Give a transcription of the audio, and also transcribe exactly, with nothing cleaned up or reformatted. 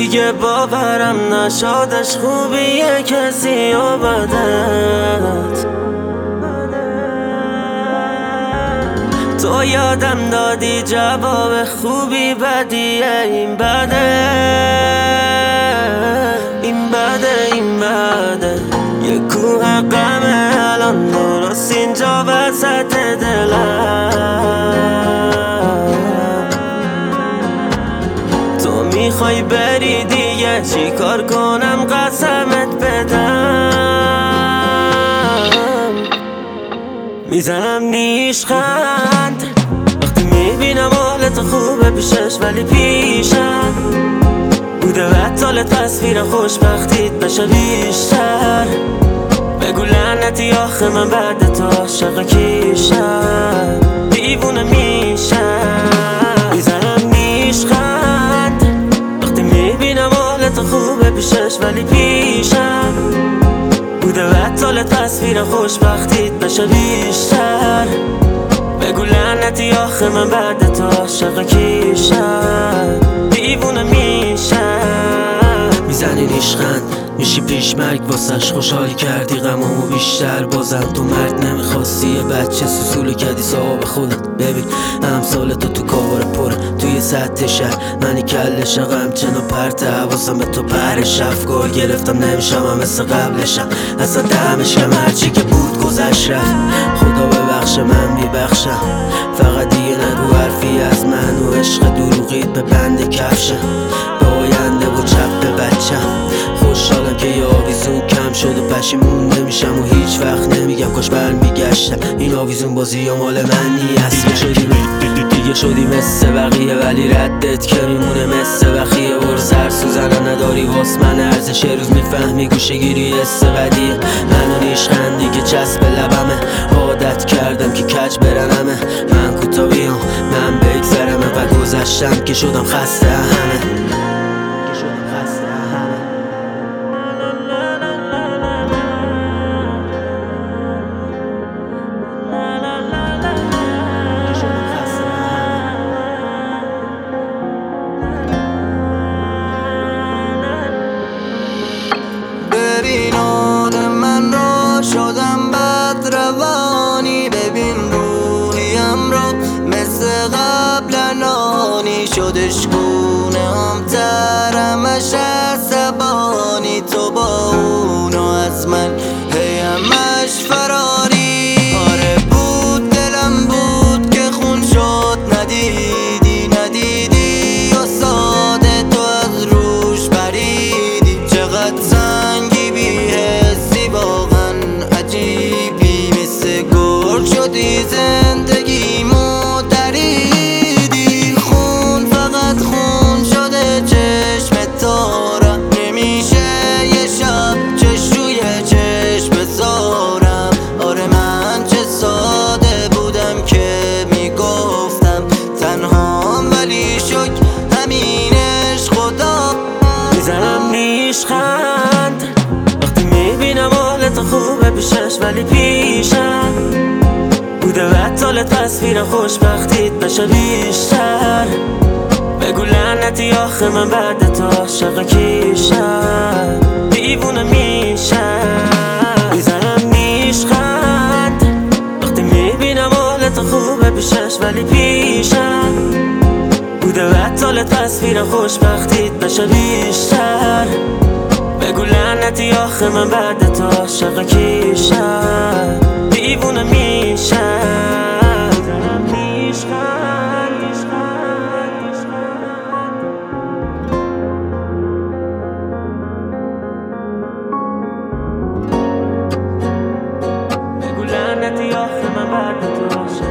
دیگه باورم نشادش خوبیه کسی و بدت. تو یادم دادی جواب خوبی بدیه، این بده این بده این بده. یه کوه غمه الان درست اینجا وسط دلم. تو میخوای بری دیگه چی کار کنم قسمت بدم. میزنم نیشخند وقتی میبینم حالت خوبه پیشش، ولی پیشم بوده بطال تصویر خوشبختیت بشه بیشتر. بگو لعنتی آخه من بعد تو عاشق کیشم، دیوونه میشم. میزنم نیشخند وقتی میبینم حالت خوبه پیشش، ولی پیشم بوده بطال تصویر خوشبختیت بشه بیشتر. بگو لعنتی آخه من بعد تو عاشق کیشم، دیوونه میشم. میزنی نیشخند میشی پیش مرگ واسش، خوشحالی کردی غمامو بیشتر. بازم تو مرد نمیخواستی یه بچه سوسولو کردی صاحب خودت. ببین امثال تو تو کار پره توی سطح شهر، منی کلشم غمچنا پرته حواسم به تو پرش. افکار گرفتم نمیشم هم مثل قبلشم، اصلا دمش کم هرچی که بود گذشت رفت. خدا ببخشه من میبخشم، فقط دیگه نگو حرفی از من و عشق دروغیت به بند کفشم. به آینده و چپ به بچم خوشحالم که یه آویزون کم شد و پشیمون نمیشم و هیچ وقت نمیگم کاش برمیگشتم. این آویزون بازی یا مال من نیست. دیگه شدی دیگه شدی مثل بقیه، ولی ردت که میمونه مثل بخیه. برو سر سوزنه نداری واس من ارزش روز میفهمی گوشه گیری حس بدیه. منو نیشخندی که چسب لبمه، عادت کردم که کج برنمه. من کوتا بیام من بگذرمه و گذشتم که شدم خسته همه. ببین آدم من را شدم بد روانی، ببین روحیم را مثل قبل نانی شدش گونه هم ترمش عصبانی. تو با اونو از من هیمش فراری. آره بود دلم بود که خون شد ندیدی ندیدی و ساده تو از روش پریدی. چقدر سنگی بی حسی واقعا عجیبی، مثل گرگ شدی زندگیمو دریدی. خون فقط خون شده چشم تارم، نمیشه یه شب چش روی چشم بذارم. آره من چه ساده بودم که میگفتم تنهام، ولی شک همینش خدا. میزنم نیشخند وقتی میبینم حالت خوبه پیشش، ولی پیشم بوده بطال تصویر خوشبختیت بشه بیشتر. بگو لعنتی آخه من بعد تو عاشق کیشم، دیوونه میشم. میزنم نیشخند وقتی میبینم حالت خوبه پیشش، ولی پیشم بوده بطال تصویر خوشبختیت بشه بیشتر. بگو لعنتی آخه من بعد تو عاشق کیشم، دیوونه میشم. میزنم نیشخند بگو لعنتی آخه من بعد تو عاشق